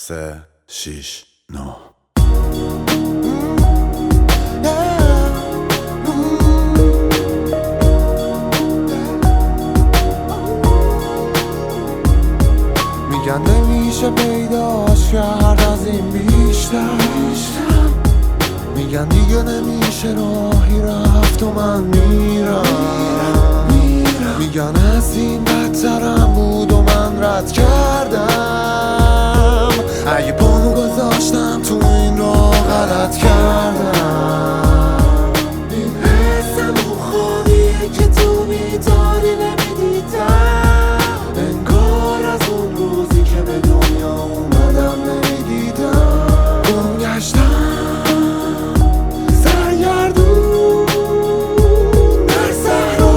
3 6 9 میگن نمیشه پیداش کرد از این بیشتر، میگن دیگه نمیشه راهی رفت و من میرم، میگن از این بدترم بود و من رد کردم. اگه پامو گذاشتم تو این راه غلط کردم. این حسم و خوابیه که تو بیداری نمیدیدم، انگار از اون روزی که به دنیا اومدم نمیدیدم. گمگشتم سرگردون در صحرا،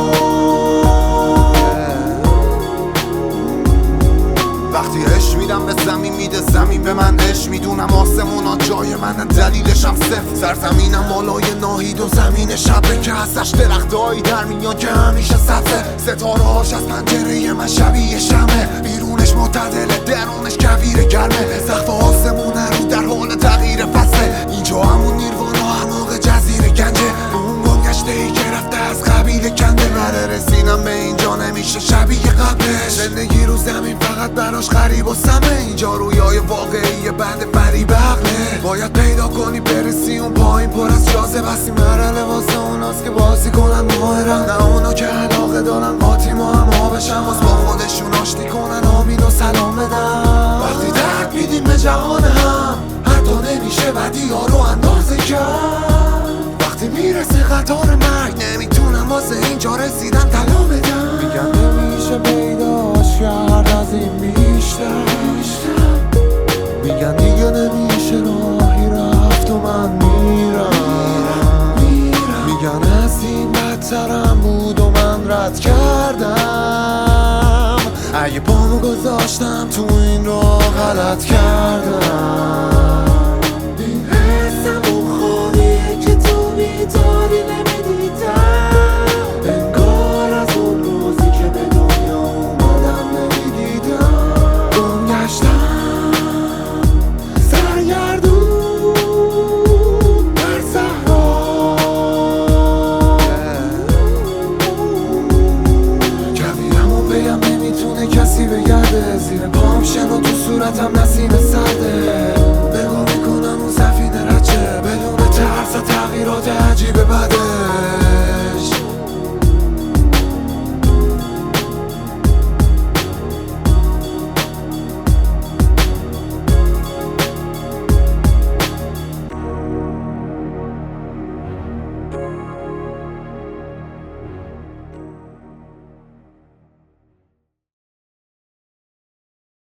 وقتی عشق میدم به زمین میده زمین به من عشق، میدونم آسمونا جای منن دلیلشم صفر، سرزمینم بالای ناهید و زمین شبه که ازش درختایی در میان که همیشه سبزه، ستاره هاش از پنجره من شبیه شمه، بیرونش معتدله درونش کویر گرمه، سقف آسمونه رو در حال تغییر فصله، اینجا همون نیروانا هماغ جزیره گنجه، اون گمگشته ای که رفته از قبیل کنده، بره رسیدم به اینجا نمیشه شبیه قبلش، زندگی رو زمین فقط براش غریب و سمه، اینجا رویای واقعی بند فریب عقله، باید پیدا کنی برسی اون پایین پر از جاذبه است، این مرحله واسه اوناست که بازی کنن ماهرن، نه اونا که علاقه دارن قاطی ما هم ها بشن، واس با خودشون آشتی کنن آمین و سلام بدن. وقتی درد میدیم به جهان هم حتی نمیشه بدی ها رو اندازه کرد، وقتی میرسه قطار مرگ نمیتونم واسه اینجا رسیدن طلا بدم. میگن نمیشه پیداش کرد از این بیشتر، میگن دیگه نمیشه راهی رفت و من میرم، میگن از این بدترم بود و من رد کردم. اگه پامو گذاشتم تو این راه غلط کردم. این حسم و خوابیه که تو بیداری نمیدیدم، انگار از اون روزی که به دنیا اومدم نمیدیدم. گمگشتم سرگردون در صحرا، کویرمو بگم نمیتونه کسی بگرده، زیر پام شن و تو صورتم